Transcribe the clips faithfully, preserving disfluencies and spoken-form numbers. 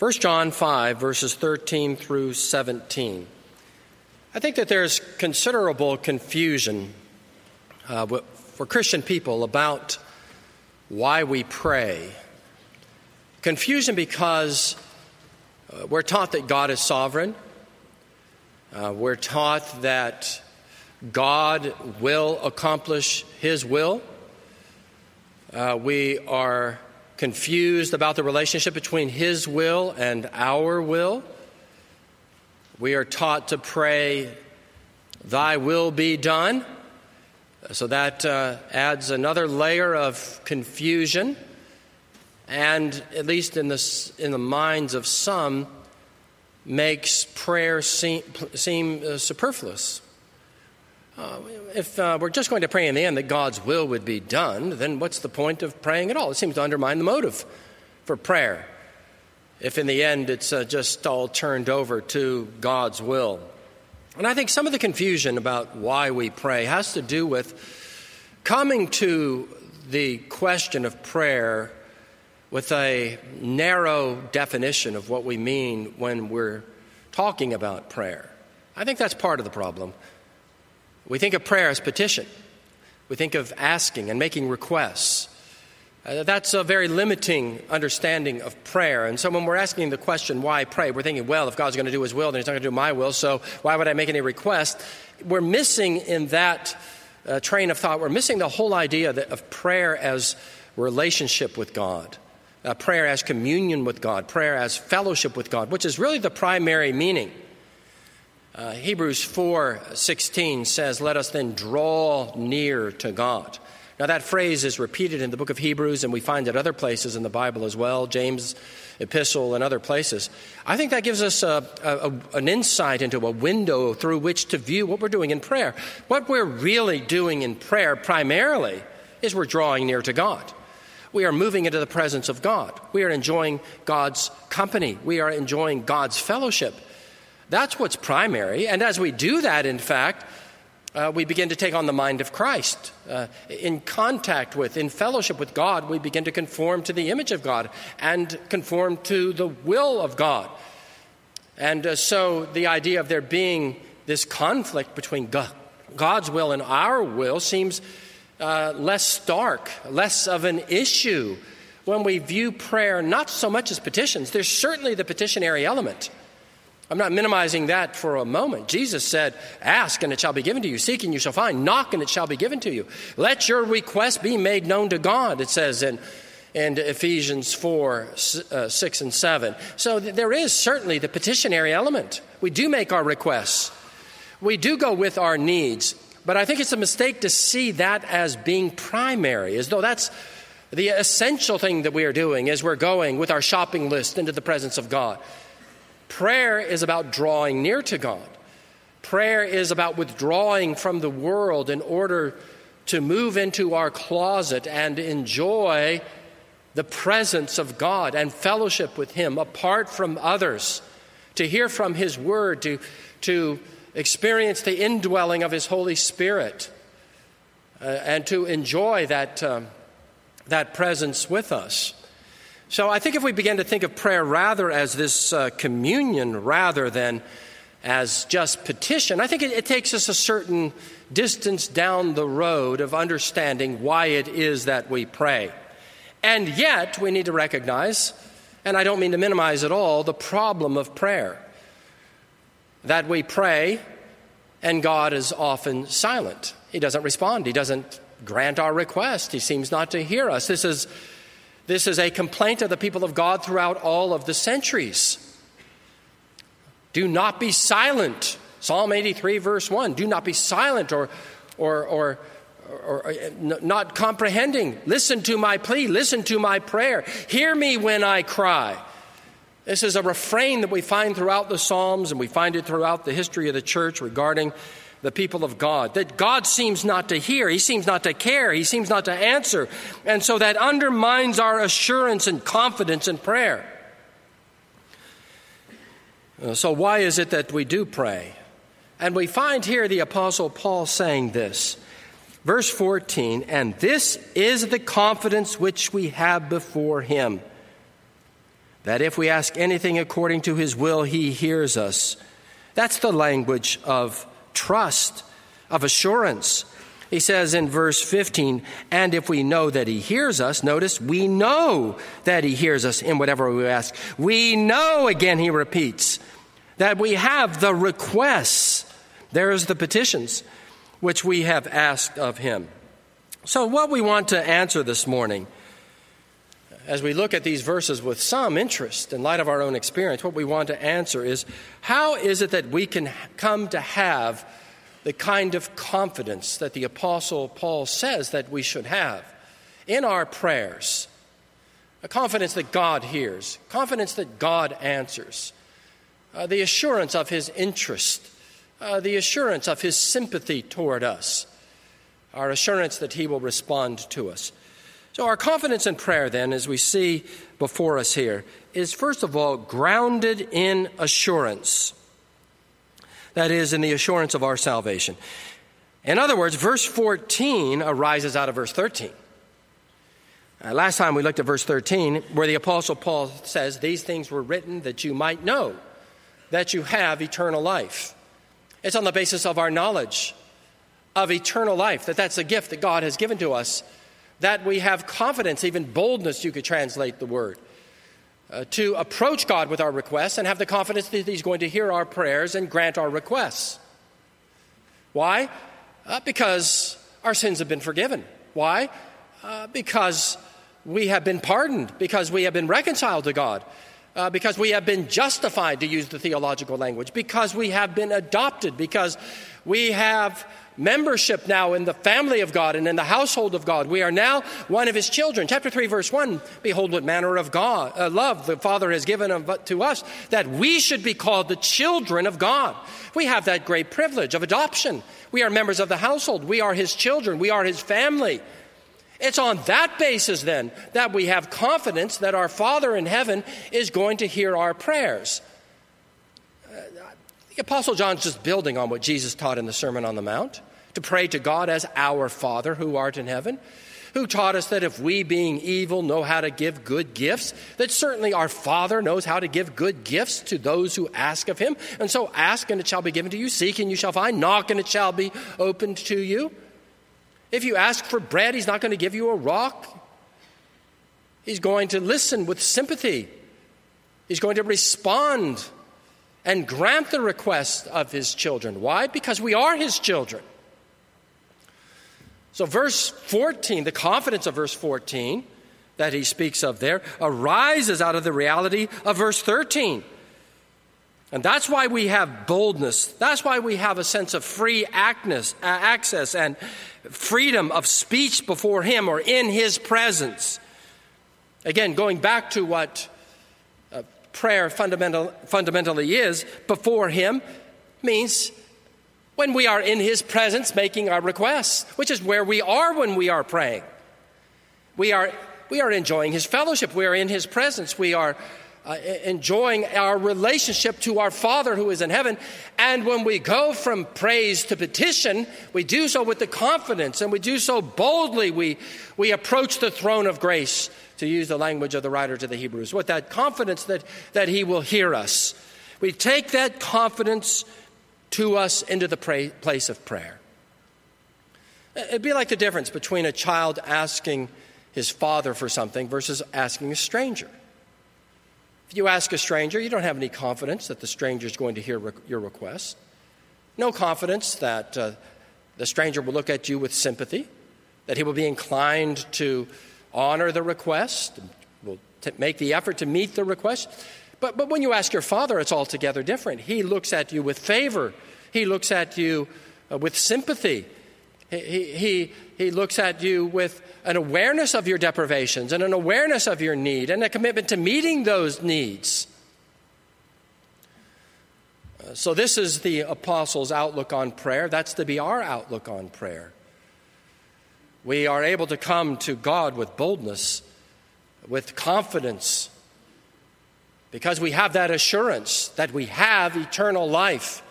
First John five, verses thirteen through seventeen. I think that there's considerable confusion uh, for Christian people about why we pray. Confusion because uh, we're taught that God is sovereign. Uh, we're taught that God will accomplish His will. Uh, we are confused about the relationship between His will and our will. We are taught to pray, "Thy will be done." So that uh, adds another layer of confusion, and at least in the in the minds of some, makes prayer seem, seem uh, superfluous. Uh, if uh, we're just going to pray in the end that God's will would be done, then what's the point of praying at all? It seems to undermine the motive for prayer, if in the end it's uh, just all turned over to God's will. And I think some of the confusion about why we pray has to do with coming to the question of prayer with a narrow definition of what we mean when we're talking about prayer. I think that's part of the problem. We think of prayer as petition. We think of asking and making requests. Uh, that's a very limiting understanding of prayer. And so when we're asking the question, why pray, we're thinking, well, if God's going to do His will, then He's not going to do my will, so why would I make any request? We're missing in that uh, train of thought, we're missing the whole idea that, of prayer as relationship with God, uh, prayer as communion with God, prayer as fellowship with God, which is really the primary meaning. Uh, Hebrews four sixteen says, "Let us then draw near to God." Now that phrase is repeated in the book of Hebrews, and we find it other places in the Bible as well, James' epistle and other places. I think that gives us a, a, an insight into a window through which to view what we're doing in prayer. What we're really doing in prayer primarily is we're drawing near to God. We are moving into the presence of God. We are enjoying God's company. We are enjoying God's fellowship. That's what's primary. And as we do that, in fact, uh, we begin to take on the mind of Christ. Uh, in contact with, in fellowship with God, we begin to conform to the image of God and conform to the will of God. And uh, so the idea of there being this conflict between God, God's will and our will seems uh, less stark, less of an issue when we view prayer not so much as petitions. There's certainly the petitionary element. I'm not minimizing that for a moment. Jesus said, "Ask and it shall be given to you. Seek and you shall find. Knock and it shall be given to you. Let your request be made known to God," it says in, in Ephesians four, uh, six and seven. So th- there is certainly the petitionary element. We do make our requests. We do go with our needs. But I think it's a mistake to see that as being primary, as though that's the essential thing that we are doing as we're going with our shopping list into the presence of God. Prayer is about drawing near to God. Prayer is about withdrawing from the world in order to move into our closet and enjoy the presence of God and fellowship with Him apart from others, to hear from His Word, to, to experience the indwelling of His Holy Spirit, uh, and to enjoy that, um, that presence with us. So I think if we begin to think of prayer rather as this uh, communion rather than as just petition, I think it, it takes us a certain distance down the road of understanding why it is that we pray. And yet we need to recognize, and I don't mean to minimize at all, the problem of prayer. That we pray and God is often silent. He doesn't respond. He doesn't grant our request. He seems not to hear us. This is This is a complaint of the people of God throughout all of the centuries. Do not be silent. Psalm eighty-three, verse one. Do not be silent or, or, or, or, or not comprehending. Listen to my plea. Listen to my prayer. Hear me when I cry. This is a refrain that we find throughout the Psalms, and we find it throughout the history of the church regarding the people of God, that God seems not to hear, He seems not to care, He seems not to answer. And so that undermines our assurance and confidence in prayer. So why is it that we do pray? And we find here the Apostle Paul saying this. Verse fourteen, "And this is the confidence which we have before Him, that if we ask anything according to his will, he hears us. That's the language of trust, of assurance. He says in verse fifteen, and if we know that he hears us, notice, we know that he hears us in whatever we ask. We know, again, he repeats, that we have the requests. There's the petitions which we have asked of him. So what we want to answer this morning, as we look at these verses with some interest in light of our own experience, what we want to answer is, how is it that we can come to have the kind of confidence that the Apostle Paul says that we should have in our prayers? A confidence that God hears, confidence that God answers, uh, the assurance of his interest, uh, the assurance of his sympathy toward us, our assurance that he will respond to us. So our confidence in prayer, then, as we see before us here, is first of all grounded in assurance. That is, in the assurance of our salvation. In other words, verse fourteen arises out of verse thirteen. Uh, last time we looked at verse thirteen, where the Apostle Paul says, these things were written that you might know that you have eternal life. It's on the basis of our knowledge of eternal life, that that's a gift that God has given to us, that we have confidence, even boldness, you could translate the word, uh, to approach God with our requests and have the confidence that he's going to hear our prayers and grant our requests. Why? Uh, because our sins have been forgiven. Why? Uh, because we have been pardoned, because we have been reconciled to God, uh, because we have been justified, to use the theological language, because we have been adopted, because we have membership now in the family of God and in the household of God. We are now one of his children. Chapter three, verse one, behold what manner of God, uh, love the Father has given to us, that we should be called the children of God. We have that great privilege of adoption. We are members of the household. We are his children. We are his family. It's on that basis, then, that we have confidence that our Father in heaven is going to hear our prayers. Uh, the Apostle John's just building on what Jesus taught in the Sermon on the Mount, to pray to God as our Father who art in heaven, who taught us that if we, being evil, know how to give good gifts, that certainly our Father knows how to give good gifts to those who ask of him. And so ask, and it shall be given to you. Seek, and you shall find. Knock, and it shall be opened to you. If you ask for bread, he's not going to give you a rock. He's going to listen with sympathy. He's going to respond and grant the request of his children. Why? Because we are his children. So verse fourteen, the confidence of verse fourteen that he speaks of there, arises out of the reality of verse thirteen. And that's why we have boldness. That's why we have a sense of free access and freedom of speech before him or in his presence. Again, going back to what uh, prayer fundamental, fundamentally is, before him means when we are in his presence making our requests, which is where we are when we are praying. We are, we are enjoying his fellowship. We are in his presence. We are Uh, enjoying our relationship to our Father who is in heaven. And when we go from praise to petition, we do so with the confidence, and we do so boldly. We, we approach the throne of grace, to use the language of the writer to the Hebrews, with that confidence that, that he will hear us. We take that confidence to us into the pray, place of prayer. It'd be like the difference between a child asking his father for something versus asking a stranger. If you ask a stranger, you don't have any confidence that the stranger is going to hear re- your request. No confidence that uh, the stranger will look at you with sympathy, that he will be inclined to honor the request, will t- make the effort to meet the request. But, but when you ask your Father, it's altogether different. He looks at you with favor. He looks at you uh, with sympathy. He, he, he looks at you with an awareness of your deprivations and an awareness of your need and a commitment to meeting those needs. Uh, so this is the apostles' outlook on prayer. That's to be our outlook on prayer. We are able to come to God with boldness, with confidence, because we have that assurance that we have eternal life.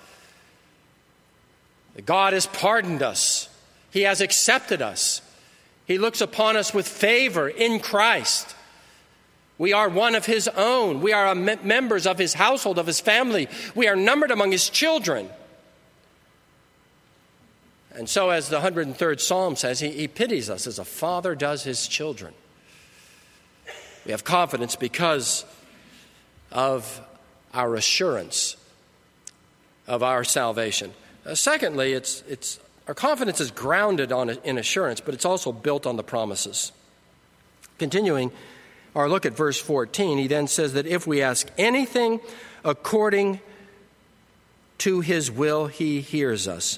That God has pardoned us. He has accepted us. He looks upon us with favor in Christ. We are one of his own. We are members of his household, of his family. We are numbered among his children. And so, as the one hundred third Psalm says, he, he pities us as a father does his children. We have confidence because of our assurance of our salvation. Uh, secondly, it's it's our confidence is grounded on in assurance, but it's also built on the promises. Continuing our look at verse fourteen, he then says that if we ask anything according to his will, he hears us.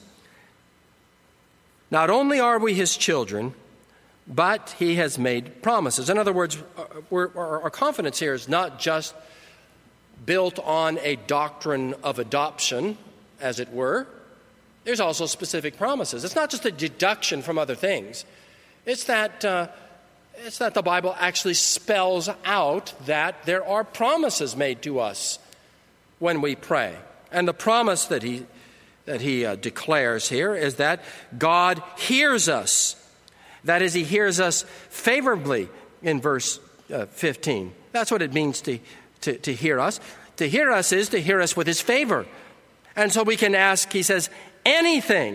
Not only are we his children, but he has made promises. In other words, we're, our confidence here is not just built on a doctrine of adoption, as it were. There's also specific promises. It's not just a deduction from other things. It's that uh, it's that the Bible actually spells out that there are promises made to us when we pray. And the promise that he that he uh, declares here is that God hears us. That is, he hears us favorably in verse uh, fifteen. That's what it means to, to, to hear us. To hear us is to hear us with his favor. And so we can ask, he says, anything.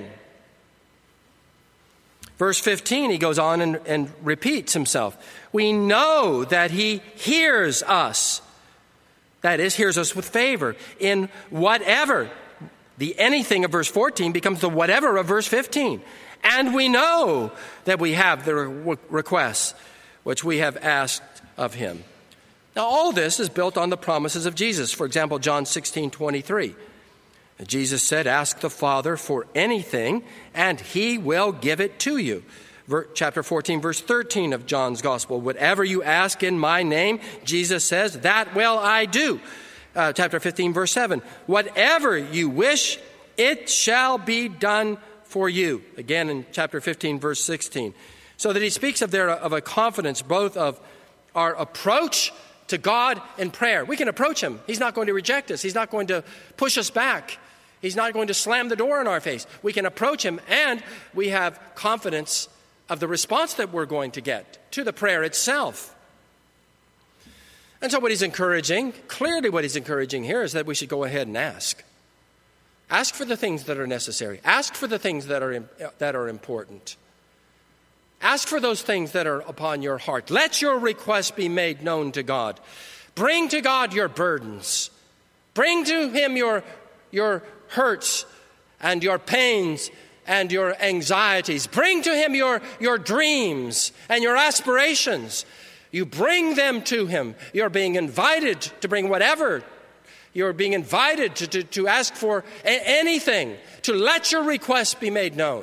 Verse fifteen, he goes on and, and repeats himself. We know that he hears us. That is, hears us with favor in whatever. The anything of verse fourteen becomes the whatever of verse fifteen. And we know that we have the re- requests which we have asked of him. Now, all this is built on the promises of Jesus. For example, John sixteen twenty-three. Jesus said, ask the Father for anything, and he will give it to you. Ver- chapter fourteen, verse thirteen of John's Gospel. Whatever you ask in my name, Jesus says, that will I do. Uh, chapter fifteen, verse seven. Whatever you wish, it shall be done for you. Again in chapter fifteen, verse sixteen. So that he speaks of there of a confidence both of our approach to God in prayer. We can approach him. He's not going to reject us. He's not going to push us back. He's not going to slam the door in our face. We can approach him, and we have confidence of the response that we're going to get to the prayer itself. And so what he's encouraging, clearly what he's encouraging here is that we should go ahead and ask. Ask for the things that are necessary. Ask for the things that are that are important. Ask for those things that are upon your heart. Let your requests be made known to God. Bring to God your burdens. Bring to him your, your hurts and your pains and your anxieties. Bring to him your, your dreams and your aspirations. You bring them to him. You're being invited to bring whatever. You're being invited to, to, to ask for a- anything, to let your requests be made known.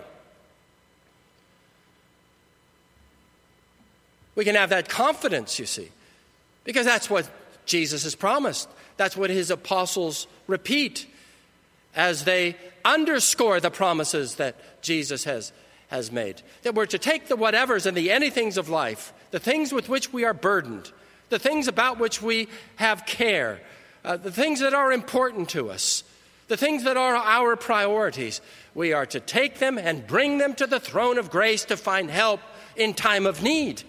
We can have that confidence, you see, because that's what Jesus has promised. That's what his apostles repeat as they underscore the promises that Jesus has, has made. That we're to take the whatevers and the anythings of life, the things with which we are burdened, the things about which we have care, uh, the things that are important to us, the things that are our priorities. We are to take them and bring them to the throne of grace to find help in time of need.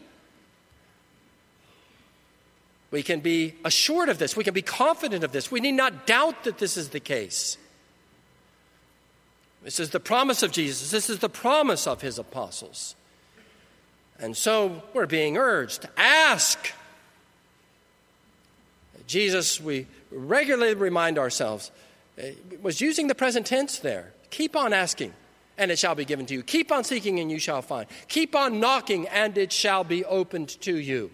We can be assured of this. We can be confident of this. We need not doubt that this is the case. This is the promise of Jesus. This is the promise of his apostles. And so we're being urged to ask. Jesus, we regularly remind ourselves, was using the present tense there. Keep on asking, and it shall be given to you. Keep on seeking, and you shall find. Keep on knocking, and it shall be opened to you.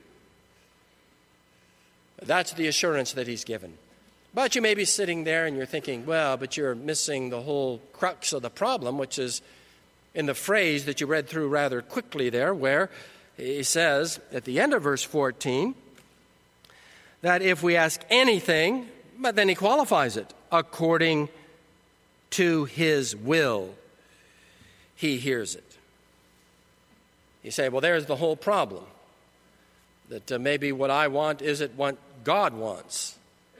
That's the assurance that he's given. But you may be sitting there and you're thinking, well, but you're missing the whole crux of the problem, which is in the phrase that you read through rather quickly there, where he says at the end of verse fourteen that if we ask anything, but then he qualifies it, according to his will, he hears it. You say, well, there's the whole problem. That uh, maybe what I want isn't what God wants.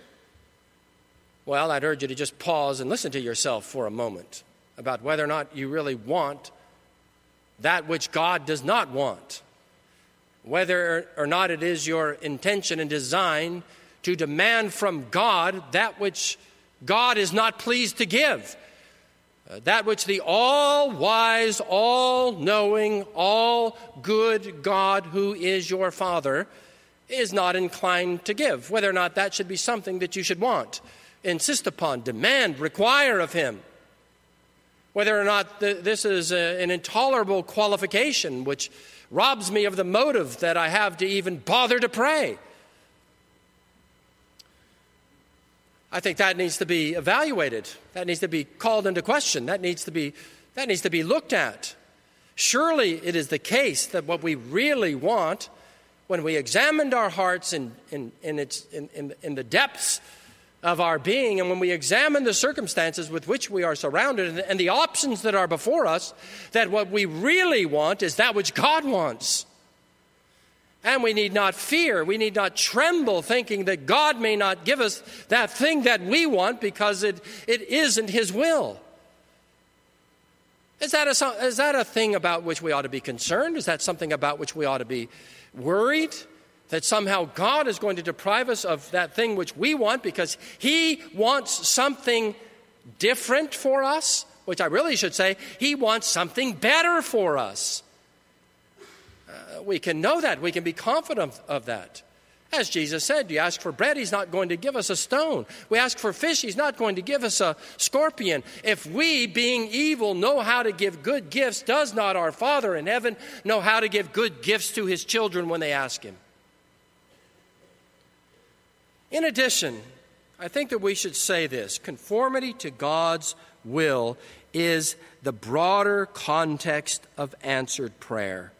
Well, I'd urge you to just pause and listen to yourself for a moment about whether or not you really want that which God does not want. whether or not it is your intention and design to demand from God that which God is not pleased to give, uh, that which the all-wise, all-knowing, all-good God who is your Father is not inclined to give, whether or not that should be something that you should want, insist upon, demand, require of him, whether or not th- this is a, an intolerable qualification which robs me of the motive that I have to even bother to pray. I think that needs to be evaluated. That needs to be called into question. That needs to be, that needs to be looked at. Surely it is the case that what we really want, when we examined our hearts in, in, in, its, in, in, in the depths of our being, and when we examine the circumstances with which we are surrounded and, and the options that are before us, that what we really want is that which God wants. And we need not fear, we need not tremble thinking that God may not give us that thing that we want because it, it isn't his will. Is that, a, is that a thing about which we ought to be concerned? Is that something about which we ought to be worried? That somehow God is going to deprive us of that thing which we want because he wants something different for us? Which I really should say, he wants something better for us. Uh, we can know that. We can be confident of that. As Jesus said, you ask for bread, he's not going to give us a stone. We ask for fish, he's not going to give us a scorpion. If we, being evil, know how to give good gifts, does not our Father in heaven know how to give good gifts to his children when they ask him? In addition, I think that we should say this: conformity to God's will is the broader context of answered prayer.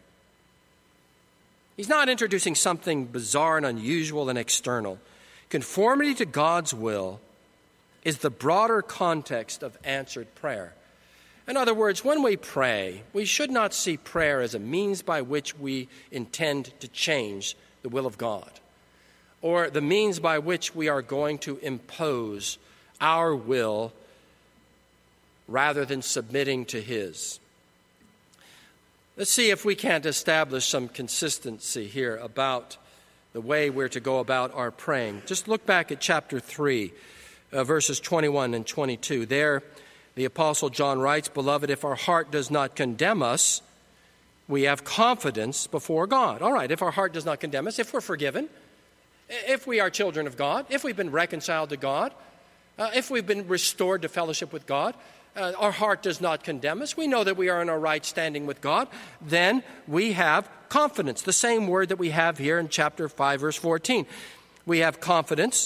He's not introducing something bizarre and unusual and external. Conformity to God's will is the broader context of answered prayer. In other words, when we pray, we should not see prayer as a means by which we intend to change the will of God, or the means by which we are going to impose our will rather than submitting to his. Let's see if we can't establish some consistency here about the way we're to go about our praying. Just look back at chapter three, uh, verses twenty-one and twenty-two. There, the Apostle John writes, "Beloved, if our heart does not condemn us, we have confidence before God." All right, if our heart does not condemn us, if we're forgiven, if we are children of God, if we've been reconciled to God, uh, if we've been restored to fellowship with God, uh, our heart does not condemn us, we know that we are in a right standing with God, then we have confidence. The same word that we have here in chapter five, verse fourteen. We have confidence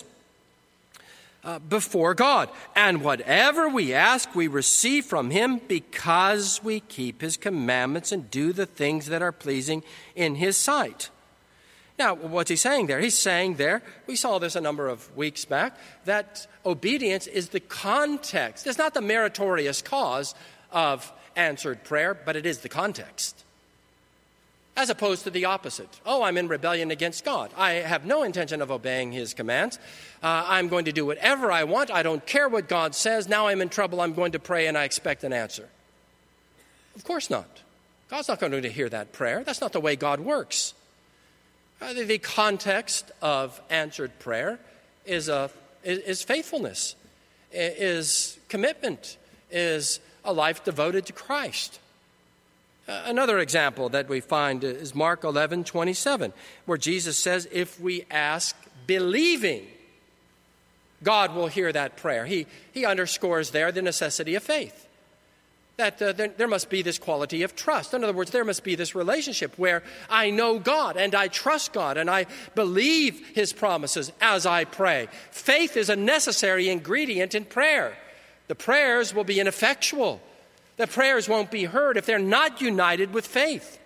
uh, before God. And whatever we ask, we receive from him because we keep his commandments and do the things that are pleasing in his sight. Now, what's he saying there? He's saying there, we saw this a number of weeks back, that obedience is the context. It's not the meritorious cause of answered prayer, but it is the context. As opposed to the opposite. Oh, I'm in rebellion against God. I have no intention of obeying his commands. Uh, I'm going to do whatever I want. I don't care what God says. Now I'm in trouble. I'm going to pray and I expect an answer. Of course not. God's not going to hear that prayer. That's not the way God works. Uh, the, the context of answered prayer is, a, is, is faithfulness, is commitment, is a life devoted to Christ. Uh, another example that we find is Mark eleven twenty-seven, where Jesus says, if we ask believing, God will hear that prayer. He, he underscores there the necessity of faith. That uh, there, there must be this quality of trust. In other words, there must be this relationship where I know God and I trust God and I believe his promises as I pray. Faith is a necessary ingredient in prayer. The prayers will be ineffectual. The prayers won't be heard if they're not united with faith.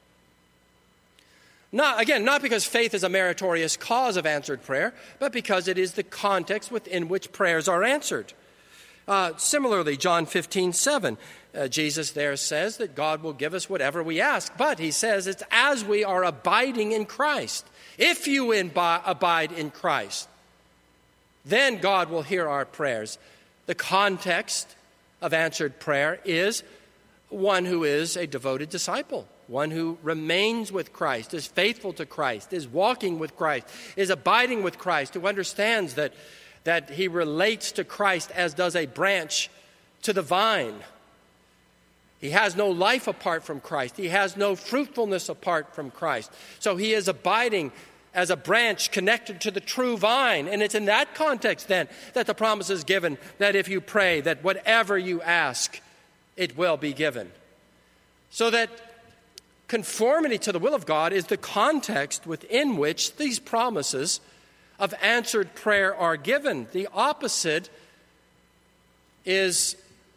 Not, again, not because faith is a meritorious cause of answered prayer, but because it is the context within which prayers are answered. Uh, similarly, John fifteen seven, uh, Jesus there says that God will give us whatever we ask. But he says it's as we are abiding in Christ. If you imbi- abide in Christ, then God will hear our prayers. The context of answered prayer is one who is a devoted disciple, one who remains with Christ, is faithful to Christ, is walking with Christ, is abiding with Christ, who understands that, that he relates to Christ as does a branch to the vine. He has no life apart from Christ. He has no fruitfulness apart from Christ. So he is abiding as a branch connected to the true vine. And it's in that context then that the promise is given that if you pray, that whatever you ask, it will be given. So that conformity to the will of God is the context within which these promises of answered prayer are given. The opposite is,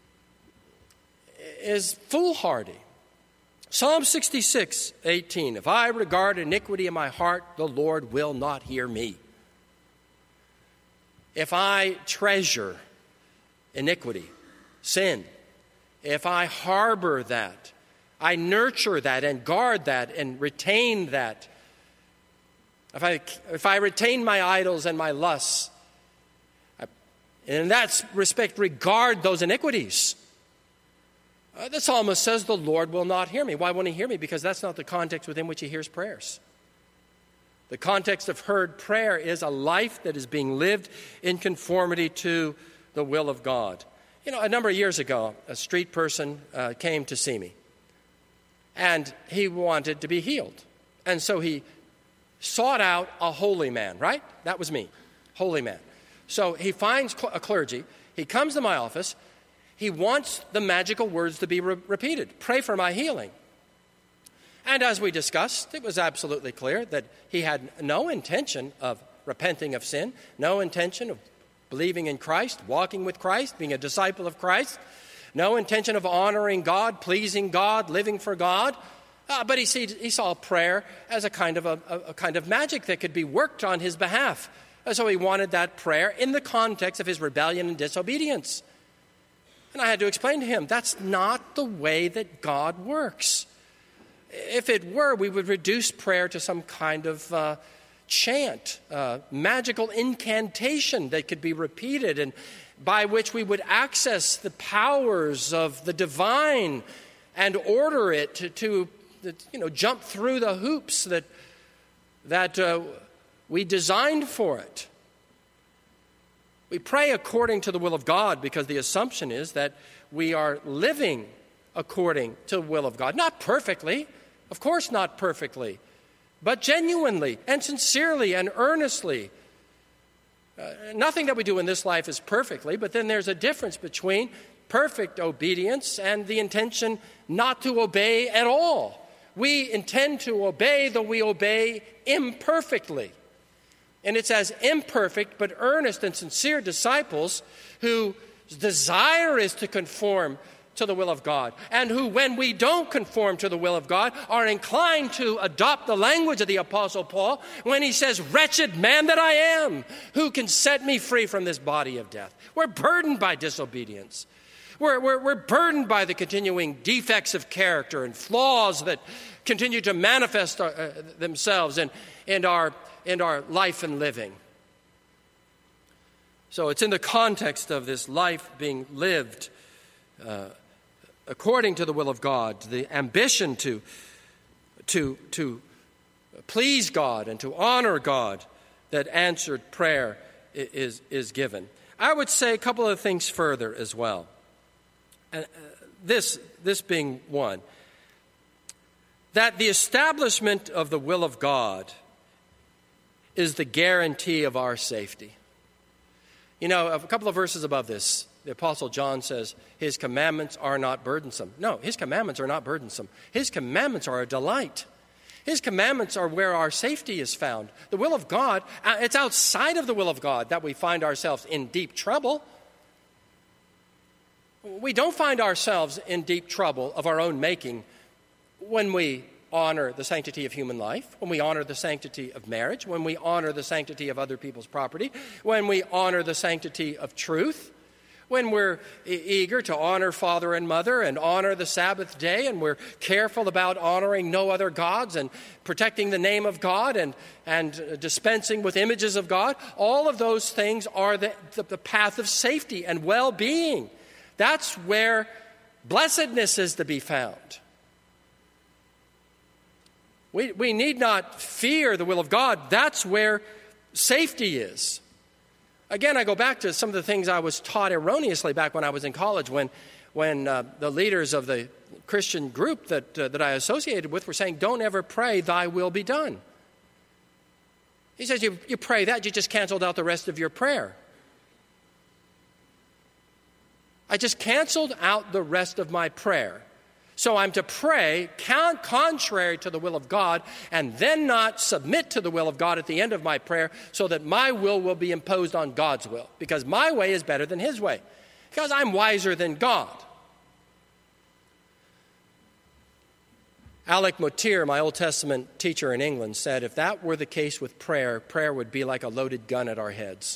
is foolhardy. Psalm sixty-six, eighteen, if I regard iniquity in my heart, the Lord will not hear me. If I treasure iniquity, sin, if I harbor that, I nurture that and guard that and retain that, if I, if I retain my idols and my lusts, I, and in that respect regard those iniquities, Uh, the psalmist says, the Lord will not hear me. Why won't he hear me? Because that's not the context within which he hears prayers. The context of heard prayer is a life that is being lived in conformity to the will of God. You know, a number of years ago, a street person uh, came to see me, and he wanted to be healed. And so he sought out a holy man, right? That was me, holy man. So he finds a clergy. He comes to my office. He wants the magical words to be re- repeated. Pray for my healing. And as we discussed, it was absolutely clear that he had no intention of repenting of sin, no intention of believing in Christ, walking with Christ, being a disciple of Christ, no intention of honoring God, pleasing God, living for God. Uh, but he, see, he saw prayer as a kind of a, a kind of magic that could be worked on his behalf. And so he wanted that prayer in the context of his rebellion and disobedience. And I had to explain to him, that's not the way that God works. If it were, we would reduce prayer to some kind of uh, chant, uh, magical incantation that could be repeated and by which we would access the powers of the divine and order it to, to you know, jump through the hoops that, that uh, we designed for it. We pray according to the will of God because the assumption is that we are living according to the will of God. Not perfectly, of course not perfectly, but genuinely and sincerely and earnestly. Uh, nothing that we do in this life is perfectly, but then there's a difference between perfect obedience and the intention not to obey at all. We intend to obey, though we obey imperfectly. And it's as imperfect but earnest and sincere disciples whose desire is to conform to the will of God, and who, when we don't conform to the will of God, are inclined to adopt the language of the Apostle Paul when he says, wretched man that I am, who can set me free from this body of death? We're burdened by disobedience. We're, we're, we're burdened by the continuing defects of character and flaws that continue to manifest our, uh, themselves in, in our in our life and living. So it's in the context of this life being lived uh, according to the will of God, the ambition to, to, to please God and to honor God, that answered prayer is, is given. I would say a couple of things further as well. And uh, this, this being one, that the establishment of the will of God is the guarantee of our safety. You know, a couple of verses above this, the Apostle John says, his commandments are not burdensome. No, his commandments are not burdensome. His commandments are a delight. His commandments are where our safety is found. The will of God, it's outside of the will of God that we find ourselves in deep trouble. We don't find ourselves in deep trouble of our own making when we honor the sanctity of human life, when we honor the sanctity of marriage, when we honor the sanctity of other people's property, when we honor the sanctity of truth, when we're e- eager to honor father and mother and honor the Sabbath day, and we're careful about honoring no other gods and protecting the name of God and, and dispensing with images of God. All of those things are the, the, the path of safety and well-being. That's where blessedness is to be found. We, we need not fear the will of God. That's where safety is. Again, I go back to some of the things I was taught erroneously back when I was in college, when, when uh, the leaders of the Christian group that, uh, that I associated with were saying, don't ever pray, thy will be done. He says, you, you pray that, you just canceled out the rest of your prayer. I just canceled out the rest of my prayer. So I'm to pray contrary to the will of God and then not submit to the will of God at the end of my prayer so that my will will be imposed on God's will, because my way is better than his way, because I'm wiser than God. Alec Motyer, my Old Testament teacher in England, said if that were the case with prayer, prayer would be like a loaded gun at our heads.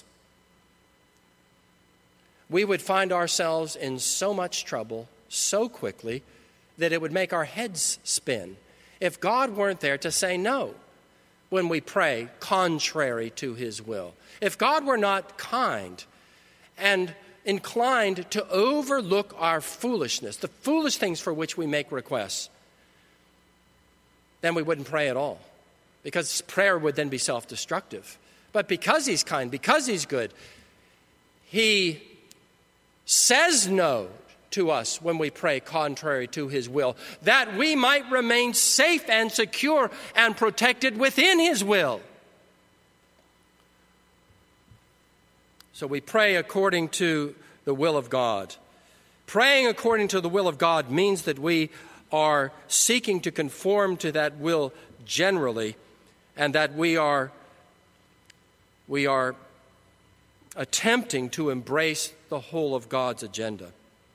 We would find ourselves in so much trouble so quickly that it would make our heads spin if God weren't there to say no when we pray contrary to his will. If God were not kind and inclined to overlook our foolishness, the foolish things for which we make requests, then we wouldn't pray at all, because prayer would then be self-destructive. But because he's kind, because he's good, he says no to us when we pray contrary to his will, that we might remain safe and secure and protected within his will. So we pray according to the will of God. Praying according to the will of God means that we are seeking to conform to that will generally, and that we are we are attempting to embrace the whole of God's agenda.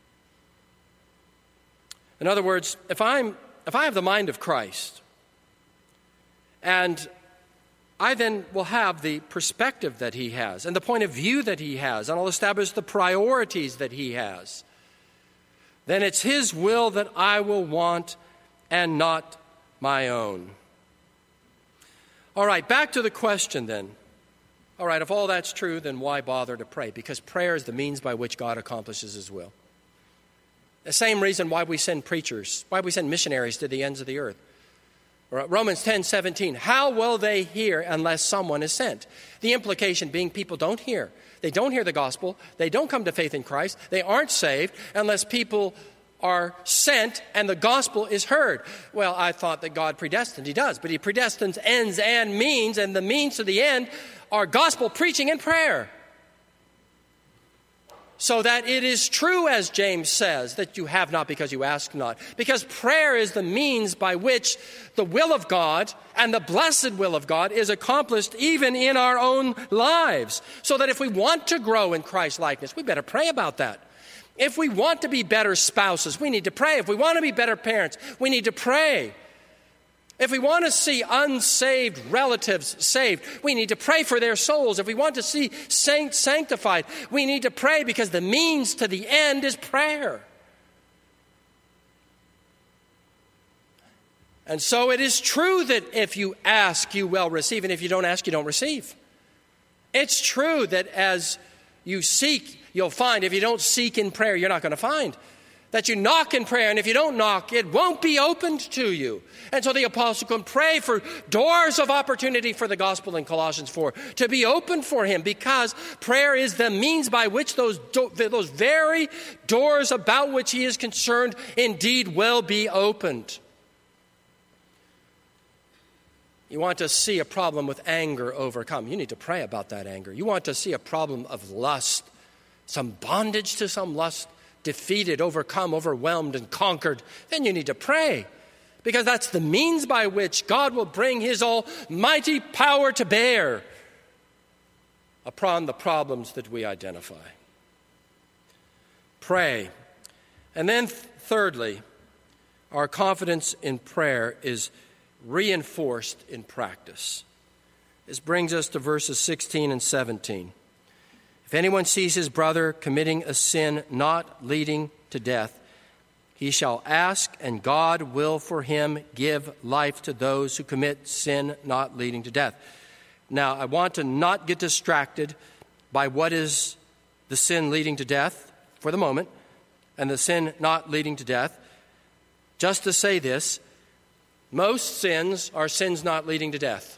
In other words, if I'm if I have the mind of Christ, and I then will have the perspective that he has and the point of view that he has, and I'll establish the priorities that he has, then it's his will that I will want and not my own. All right, back to the question then. All right, if all that's true, then why bother to pray? Because prayer is the means by which God accomplishes his will. The same reason why we send preachers, why we send missionaries to the ends of the earth. Romans ten seventeen, how will they hear unless someone is sent? The implication being people don't hear. They don't hear the gospel. They don't come to faith in Christ. They aren't saved unless people are sent and the gospel is heard. Well, I thought that God predestined. He does, but he predestines ends and means, and the means to the end are gospel preaching and prayer. So that it is true, as James says, that you have not because you ask not. Because prayer is the means by which the will of God and the blessed will of God is accomplished even in our own lives. So that if we want to grow in Christ's likeness, we better pray about that. If we want to be better spouses, we need to pray. If we want to be better parents, we need to pray. If we want to see unsaved relatives saved, we need to pray for their souls. If we want to see saints sanctified, we need to pray, because the means to the end is prayer. And so it is true that if you ask, you will receive, and if you don't ask, you don't receive. It's true that as you seek, you'll find. If you don't seek in prayer, you're not going to find. That you knock in prayer, and if you don't knock, it won't be opened to you. And so the apostle can pray for doors of opportunity for the gospel in Colossians four to be opened for him, because prayer is the means by which those, do- those very doors about which he is concerned indeed will be opened. You want to see a problem with anger overcome, you need to pray about that anger. You want to see a problem of lust, some bondage to some lust, defeated, overcome, overwhelmed, and conquered, then you need to pray, because that's the means by which God will bring his almighty power to bear upon the problems that we identify. Pray. And then thirdly, our confidence in prayer is reinforced in practice. This brings us to verses sixteen and seventeen. If anyone sees his brother committing a sin not leading to death, he shall ask, and God will for him give life to those who commit sin not leading to death. Now, I want to not get distracted by what is the sin leading to death for the moment, and the sin not leading to death. Just to say this, Most sins are sins not leading to death.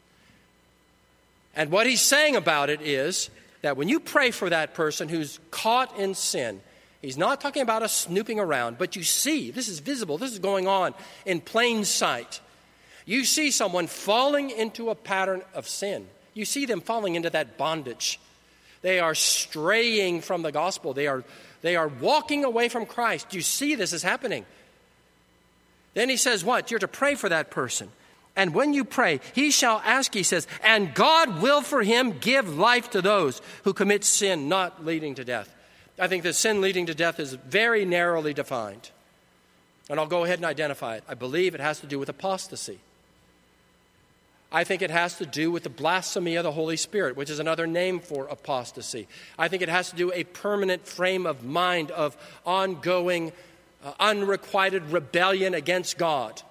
And what he's saying about it is that when you pray for that person who's caught in sin, he's not talking about us snooping around, but you see, this is visible, this is going on in plain sight. You see someone falling into a pattern of sin. You see them falling into that bondage. They are straying from the gospel. They are, they are walking away from Christ. You see this is happening. Then he says what? You're to pray for that person. And when you pray, he shall ask, he says, and God will for him give life to those who commit sin not leading to death. I think that sin leading to death is very narrowly defined. And I'll go ahead and identify it. I believe it has to do with apostasy. I think it has to do with the blasphemy of the Holy Spirit, which is another name for apostasy. I think it has to do with a permanent frame of mind of ongoing, uh, unrequited rebellion against God.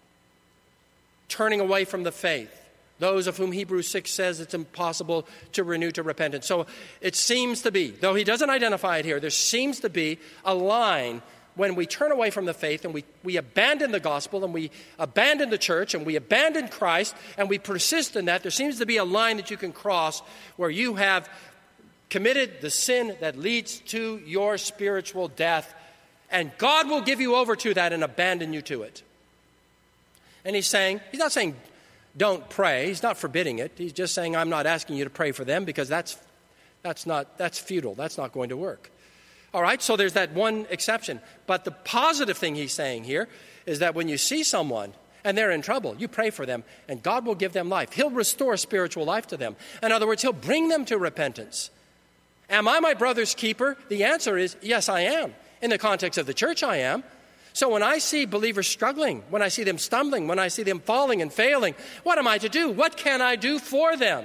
Turning away from the faith. Those of whom Hebrews six says it's impossible to renew to repentance. So it seems to be, though he doesn't identify it here, there seems to be a line when we turn away from the faith and we, we abandon the gospel and we abandon the church and we abandon Christ and we persist in that. There seems to be a line that you can cross where you have committed the sin that leads to your spiritual death, and God will give you over to that and abandon you to it. And he's saying, he's not saying don't pray. He's not forbidding it. He's just saying I'm not asking you to pray for them because that's that's not that's futile. That's not going to work. All right, so there's that one exception. But the positive thing he's saying here is that when you see someone and they're in trouble, you pray for them and God will give them life. He'll restore spiritual life to them. In other words, he'll bring them to repentance. Am I my brother's keeper? The answer is yes, I am. In the context of the church, I am. So when I see believers struggling, when I see them stumbling, when I see them falling and failing, what am I to do? What can I do for them?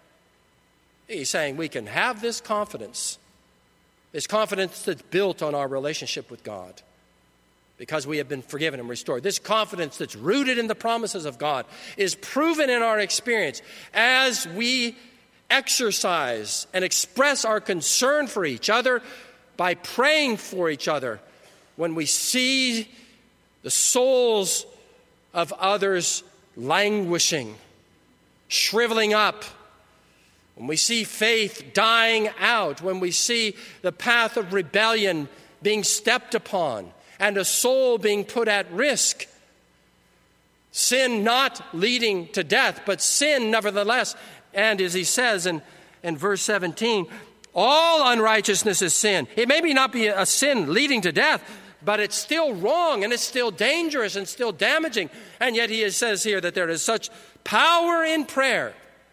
He's saying we can have this confidence. This confidence that's built on our relationship with God because we have been forgiven and restored. This confidence that's rooted in the promises of God is proven in our experience as we exercise and express our concern for each other by praying for each other. When we see the souls of others languishing, shriveling up, when we see faith dying out, when we see the path of rebellion being stepped upon and a soul being put at risk, sin not leading to death, but sin nevertheless. And as he says in, in verse seventeen, all unrighteousness is sin. It may be not be a sin leading to death, but it's still wrong and it's still dangerous and still damaging. And yet he says here that there is such power in prayer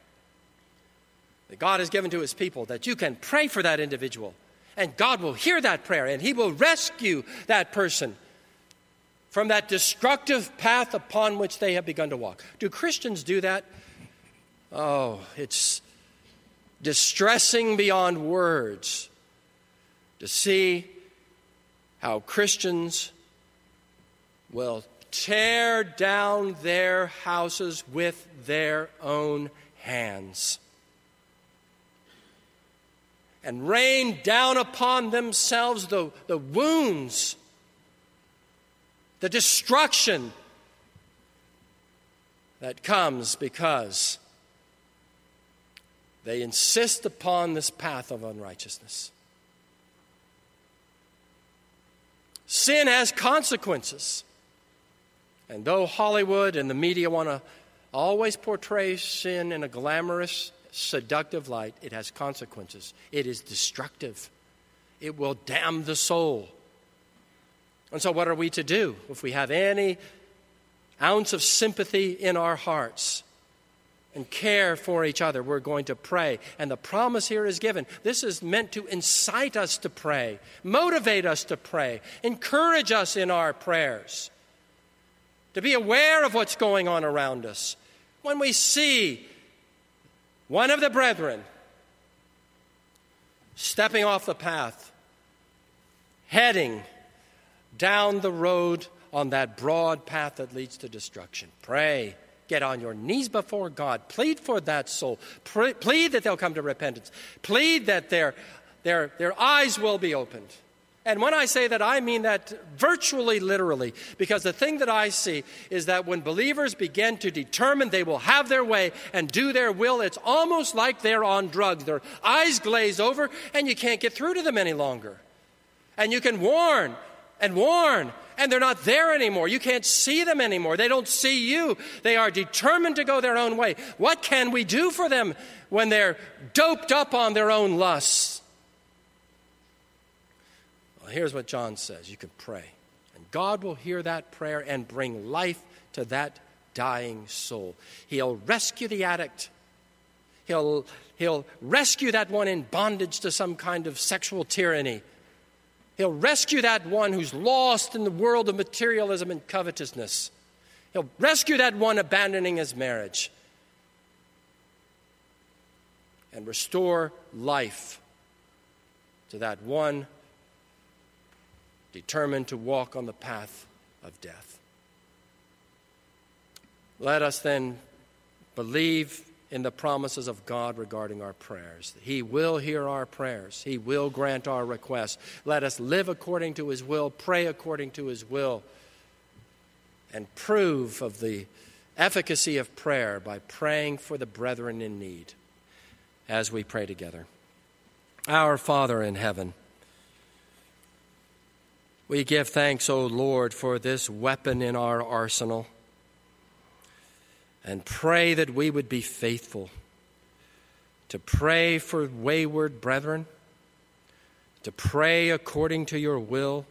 that God has given to his people that you can pray for that individual and God will hear that prayer and he will rescue that person from that destructive path upon which they have begun to walk. Do Christians do that? Oh, it's distressing beyond words to see how Christians will tear down their houses with their own hands and rain down upon themselves the, the wounds, the destruction that comes because they insist upon this path of unrighteousness. Sin has consequences. And though Hollywood and the media want to always portray sin in a glamorous, seductive light, it has consequences. It is destructive. It will damn the soul. And so what are we to do if we have any ounce of sympathy in our hearts and care for each other? We're going to pray. And the promise here is given. This is meant to incite us to pray, motivate us to pray, encourage us in our prayers, to be aware of what's going on around us. When we see one of the brethren stepping off the path, heading down the road on that broad path that leads to destruction, pray. Get on your knees before God. Plead for that soul. Pre- plead that they'll come to repentance. Plead that their, their, their eyes will be opened. And when I say that, I mean that virtually literally, because the thing that I see is that when believers begin to determine they will have their way and do their will, it's almost like they're on drugs. Their eyes glaze over and you can't get through to them any longer. And you can warn and warn, and they're not there anymore. You can't see them anymore. They don't see you. They are determined to go their own way. What can we do for them when they're doped up on their own lusts? Well, here's what John says. You can pray, and God will hear that prayer and bring life to that dying soul. He'll rescue the addict. He'll, he'll rescue that one in bondage to some kind of sexual tyranny. He'll rescue that one who's lost in the world of materialism and covetousness. He'll rescue that one abandoning his marriage and restore life to that one determined to walk on the path of death. Let us then believe in the promises of God regarding our prayers. He will hear our prayers. He will grant our requests. Let us live according to His will, pray according to His will, and prove of the efficacy of prayer by praying for the brethren in need as we pray together. Our Father in heaven, we give thanks, O Lord, for this weapon in our arsenal, and pray that we would be faithful to pray for wayward brethren, to pray according to your will,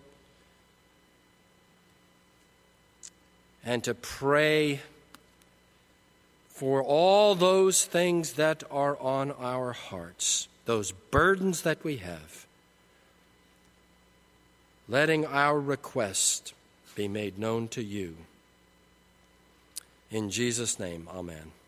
and to pray for all those things that are on our hearts, those burdens that we have, letting our request be made known to you. In Jesus' name, amen.